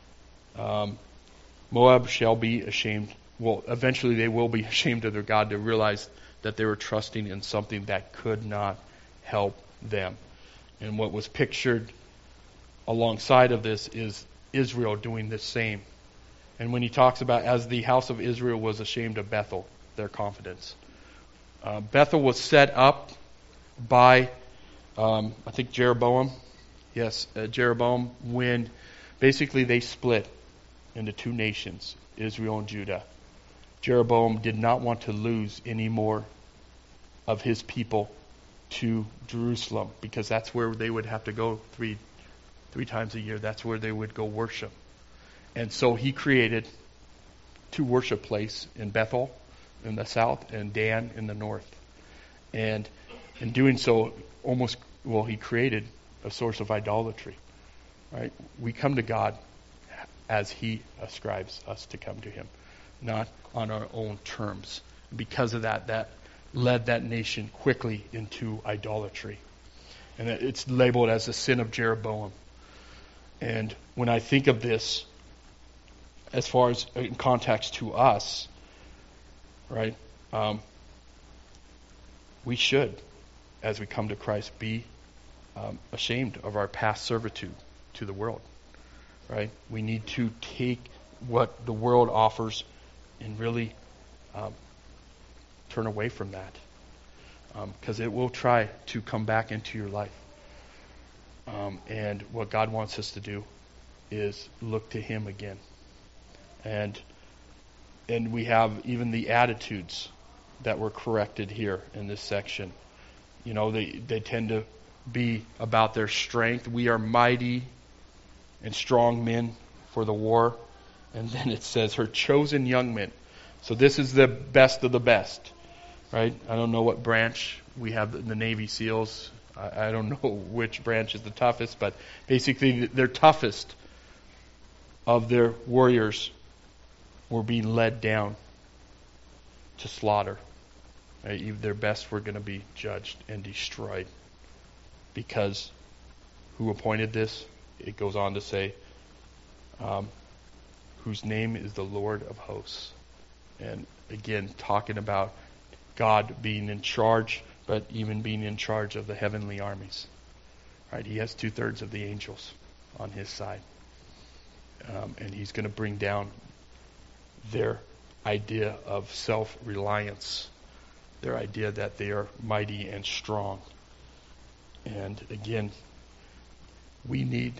Moab shall be ashamed. Well, eventually they will be ashamed of their God to realize that they were trusting in something that could not help them. And what was pictured alongside of this is Israel doing the same. And when he talks about, as the house of Israel was ashamed of Bethel, their confidence. Bethel was set up by, I think Jeroboam. Yes, Jeroboam, when basically they split into two nations, Israel and Judah. Jeroboam did not want to lose any more of his people to Jerusalem, because that's where they would have to go three times a year. That's where they would go worship. And so he created two worship places in Bethel in the south and Dan in the north. And in doing so, he created a source of idolatry. Right? We come to God as He ascribes us to come to Him, not on our own terms. Because of that led that nation quickly into idolatry. And it's labeled as the sin of Jeroboam. And when I think of this, as far as in context to us, right, we should, as we come to Christ, be ashamed of our past servitude to the world. Right? We need to take what the world offers and really turn away from that, because it will try to come back into your life. And what God wants us to do is look to Him again. And we have even the attitudes that were corrected here in this section. You know, they tend to be about their strength. We are mighty and strong men for the war. And then it says her chosen young men. So this is the best of the best, right? I don't know what branch we have, the Navy SEALs. I don't know which branch is the toughest, but basically their toughest of their warriors were being led down to slaughter. Right? Their best were going to be judged and destroyed. Because who appointed this? It goes on to say, whose name is the Lord of hosts. And again, talking about God being in charge, but even being in charge of the heavenly armies. Right? He has 2/3 of the angels on His side. And He's going to bring down their idea of self-reliance, their idea that they are mighty and strong. And again, we need,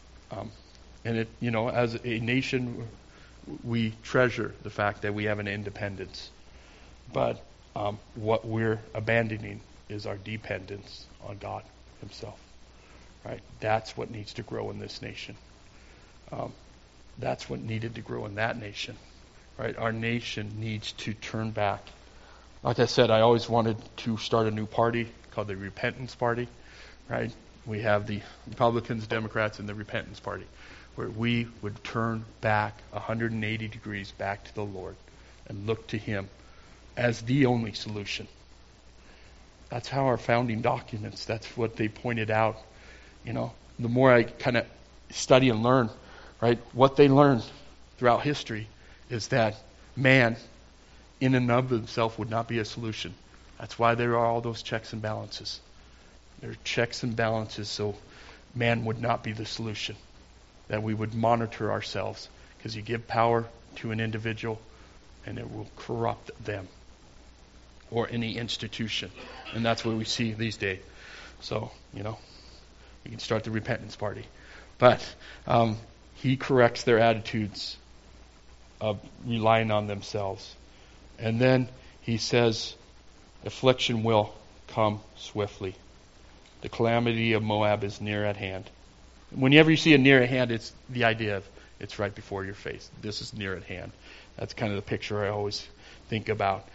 as a nation, we treasure the fact that we have an independence. But what we're abandoning is our dependence on God Himself. Right? That's what needs to grow in this nation. That's what needed to grow in that nation. Right? Our nation needs to turn back. Like I said, I always wanted to start a new party called the Repentance Party. Right? We have the Republicans, Democrats, and the Repentance Party, where we would turn back 180 degrees back to the Lord and look to Him as the only solution. That's how our founding documents, that's what they pointed out. You know, the more I kind of study and learn, right, what they learned throughout history is that man in and of himself would not be a solution. That's why there are all those checks and balances. There are checks and balances so man would not be the solution. That we would monitor ourselves, because you give power to an individual and it will corrupt them or any institution. And that's what we see these days. So, you can start the Repentance Party. But He corrects their attitudes of relying on themselves. And then He says, affliction will come swiftly. The calamity of Moab is near at hand. Whenever you see a near at hand, it's the idea of it's right before your face. This is near at hand. That's kind of the picture I always think about.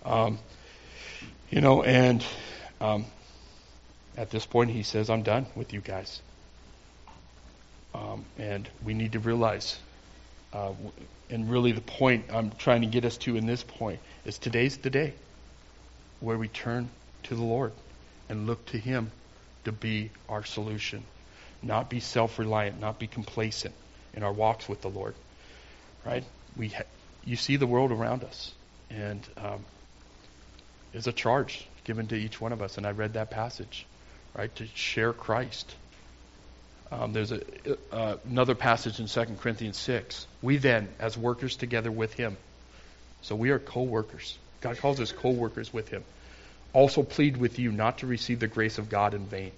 At this point He says, I'm done with you guys. And we need to realize, and really the point I'm trying to get us to in this point is today's the day where we turn to the Lord and look to Him to be our solution. Not be self-reliant, not be complacent in our walks with the Lord. Right? You see the world around us, and there's a charge given to each one of us. And I read that passage, right, to share Christ. There's another passage in 2 Corinthians 6. We then, as workers together with Him. So we are co-workers. God calls us co-workers with Him. also plead with you not to receive the grace of God in vain.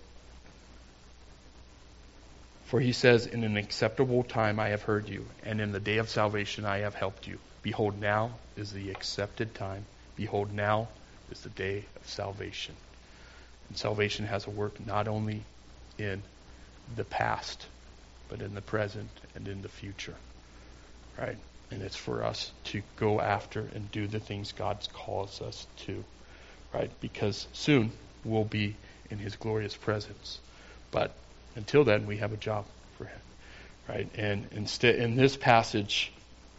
For he says, in an acceptable time I have heard you, and in the day of salvation I have helped you. Behold, now is the accepted time. Behold, now is the day of salvation. And salvation has a work not only in the past, but in the present and in the future. Right? And it's for us to go after and do the things God calls us to. Right? Because soon we'll be in his glorious presence. But until then, we have a job for him. Right? And instead, in this passage,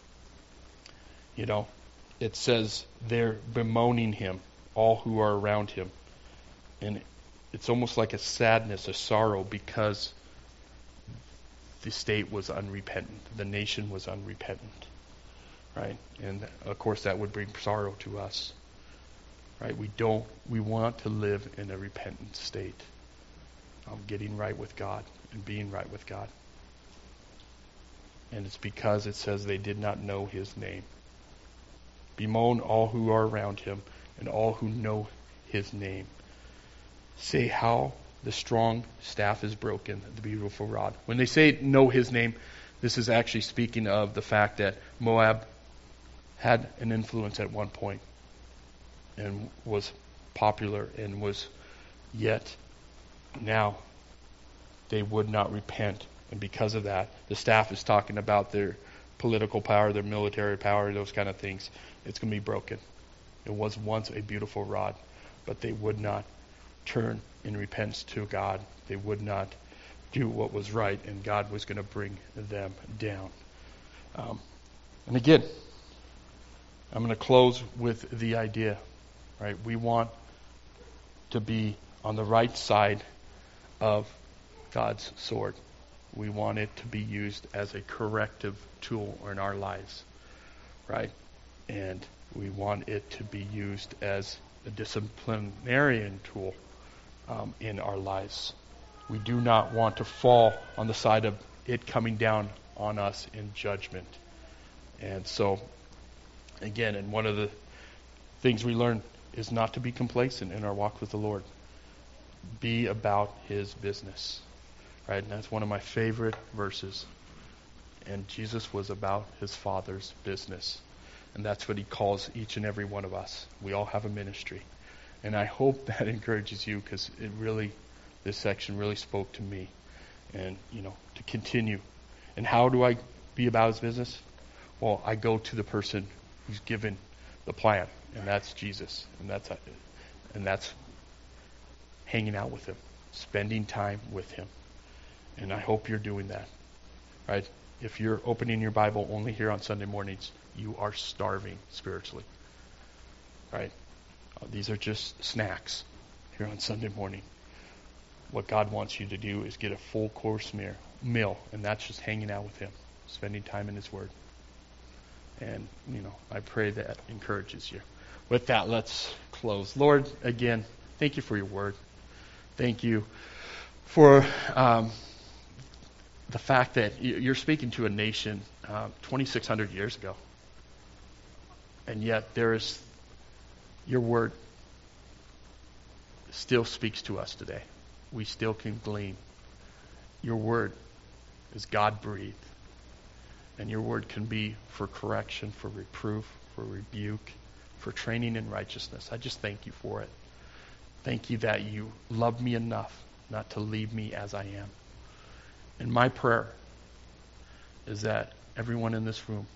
it says they're bemoaning him, all who are around him. And it's almost like a sadness, a sorrow, because the state was unrepentant. The nation was unrepentant. Right? And of course that would bring sorrow to us. Right? We want to live in a repentant state. Getting right with God and being right with God. And it's because it says they did not know his name. Bemoan all who are around him and all who know his name. Say how the strong staff is broken, the beautiful rod. When they say know his name, this is actually speaking of the fact that Moab had an influence at one point and was popular and was yet now they would not repent. And because of that, the staff is talking about their political power, their military power, those kind of things. It's going to be broken. It was once a beautiful rod, but they would not turn in repentance to God. They would not do what was right, and God was going to bring them down. And again, I'm going to close with the idea, right? We want to be on the right side of God's sword. We want it to be used as a corrective tool in our lives, right? And we want it to be used as a disciplinarian tool in our lives. We do not want to fall on the side of it coming down on us in judgment. And so, again, and one of the things we learn is not to be complacent in our walk with the Lord. Be about his business. Right? And that's one of my favorite verses. And Jesus was about his Father's business. And that's what he calls each and every one of us. We all have a ministry. And I hope that encourages you, because this section really spoke to me. And, to continue. And how do I be about his business? Well, I go to the person who's given the plan. And that's Jesus. And that's hanging out with him. Spending time with him. And I hope you're doing that. Right? If you're opening your Bible only here on Sunday mornings, you are starving spiritually. Right? These are just snacks here on Sunday morning. What God wants you to do is get a full course meal, and that's just hanging out with him, spending time in his word. And, I pray that encourages you. With that, let's close. Lord, again, thank you for your word. Thank you for the fact that you're speaking to a nation 2,600 years ago. And yet your word still speaks to us today. We still can glean. Your word is God-breathed. And your word can be for correction, for reproof, for rebuke, for training in righteousness. I just thank you for it. Thank you that you love me enough not to leave me as I am. And my prayer is that everyone in this room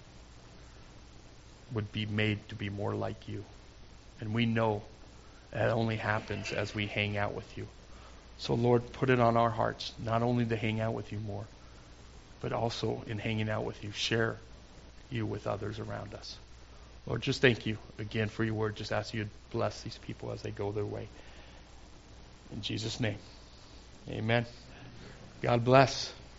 would be made to be more like you. And we know that only happens as we hang out with you. So Lord, put it on our hearts, not only to hang out with you more, but also in hanging out with you, share you with others around us. Lord, just thank you again for your word. Just ask you to bless these people as they go their way. In Jesus' name, amen. God bless.